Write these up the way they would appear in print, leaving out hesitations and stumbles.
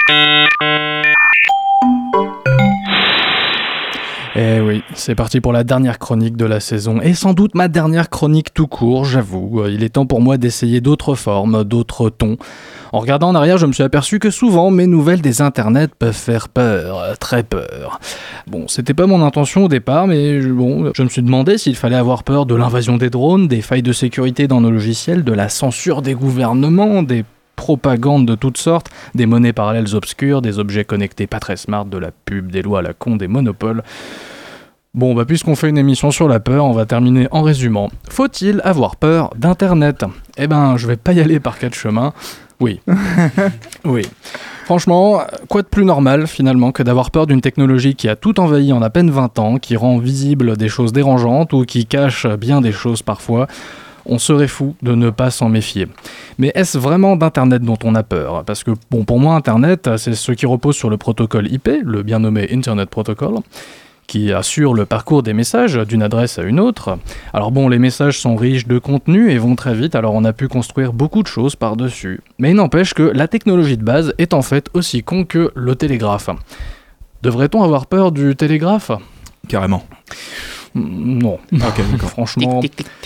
Eh oui, c'est parti pour la dernière chronique de la saison, et sans doute ma dernière chronique tout court, j'avoue. Il est temps pour moi d'essayer d'autres formes, d'autres tons. En regardant en arrière, je me suis aperçu que souvent, mes nouvelles des internets peuvent faire peur, très peur. Bon, c'était pas mon intention au départ, mais je me suis demandé s'il fallait avoir peur de l'invasion des drones, des failles de sécurité dans nos logiciels, de la censure des gouvernements, des propagandes de toutes sortes, des monnaies parallèles obscures, des objets connectés pas très smart, de la pub, des lois à la con, des monopoles. Bon, puisqu'on fait une émission sur la peur, on va terminer en résumant. Faut-il avoir peur d'Internet ? Eh ben, je vais pas y aller par quatre chemins. Oui. Oui. Franchement, quoi de plus normal, finalement, que d'avoir peur d'une technologie qui a tout envahi en à peine 20 ans, qui rend visibles des choses dérangeantes ou qui cache bien des choses parfois ? On serait fou de ne pas s'en méfier. Mais est-ce vraiment d'Internet dont on a peur ? Parce que, pour moi, Internet, c'est ce qui repose sur le protocole IP, le bien nommé Internet Protocol, qui assure le parcours des messages d'une adresse à une autre. Alors les messages sont riches de contenu et vont très vite, alors on a pu construire beaucoup de choses par-dessus. Mais il n'empêche que la technologie de base est en fait aussi con que le télégraphe. Devrait-on avoir peur du télégraphe ? Carrément. Non. Ok, d'accord. Franchement,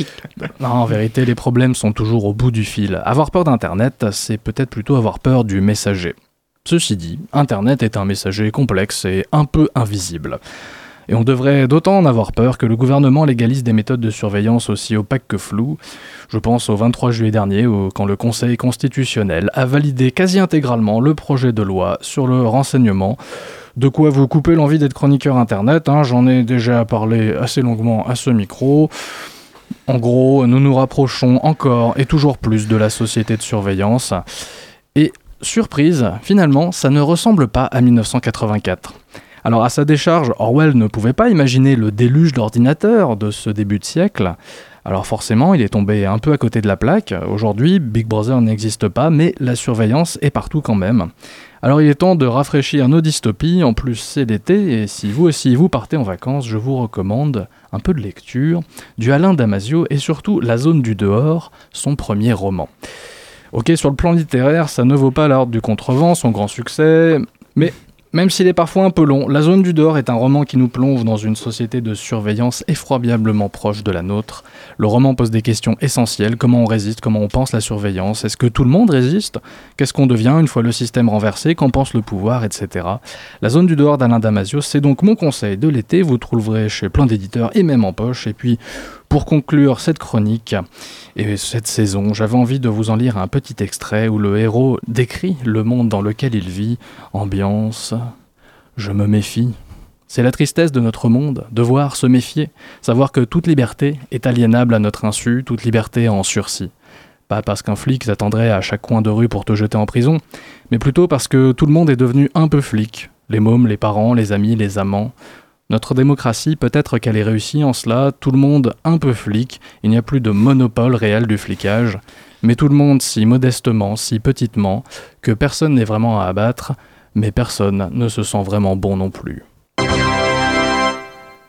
non, en vérité, les problèmes sont toujours au bout du fil. Avoir peur d'Internet, c'est peut-être plutôt avoir peur du messager. Ceci dit, Internet est un messager complexe et un peu invisible. Et on devrait d'autant en avoir peur que le gouvernement légalise des méthodes de surveillance aussi opaques que floues. Je pense au 23 juillet dernier, quand le Conseil constitutionnel a validé quasi intégralement le projet de loi sur le renseignement. De quoi vous couper l'envie d'être chroniqueur Internet, j'en ai déjà parlé assez longuement à ce micro. En gros, nous nous rapprochons encore et toujours plus de la société de surveillance. Et surprise, finalement, ça ne ressemble pas à 1984. Alors à sa décharge, Orwell ne pouvait pas imaginer le déluge d'ordinateurs de ce début de siècle. Alors forcément, il est tombé un peu à côté de la plaque. Aujourd'hui, Big Brother n'existe pas, mais la surveillance est partout quand même. Alors il est temps de rafraîchir nos dystopies, en plus c'est l'été, et si vous aussi vous partez en vacances, je vous recommande un peu de lecture, du Alain Damasio et surtout La Zone du Dehors, son premier roman. Ok, sur le plan littéraire, ça ne vaut pas l'Art du Contrevent, son grand succès, mais même s'il est parfois un peu long, La Zone du Dehors est un roman qui nous plonge dans une société de surveillance effroyablement proche de la nôtre. Le roman pose des questions essentielles, comment on résiste, comment on pense la surveillance, est-ce que tout le monde résiste ? Qu'est-ce qu'on devient une fois le système renversé, qu'en pense le pouvoir, etc. La Zone du Dehors d'Alain Damasio, c'est donc mon conseil de l'été, vous trouverez chez plein d'éditeurs et même en poche, et puis pour conclure cette chronique et cette saison, j'avais envie de vous en lire un petit extrait où le héros décrit le monde dans lequel il vit. Ambiance, je me méfie. C'est la tristesse de notre monde, devoir se méfier, savoir que toute liberté est aliénable à notre insu, toute liberté en sursis. Pas parce qu'un flic t'attendrait à chaque coin de rue pour te jeter en prison, mais plutôt parce que tout le monde est devenu un peu flic. Les mômes, les parents, les amis, les amants. Notre démocratie, peut-être qu'elle est réussie en cela, tout le monde un peu flic, il n'y a plus de monopole réel du flicage, mais tout le monde si modestement, si petitement, que personne n'est vraiment à abattre, mais personne ne se sent vraiment bon non plus.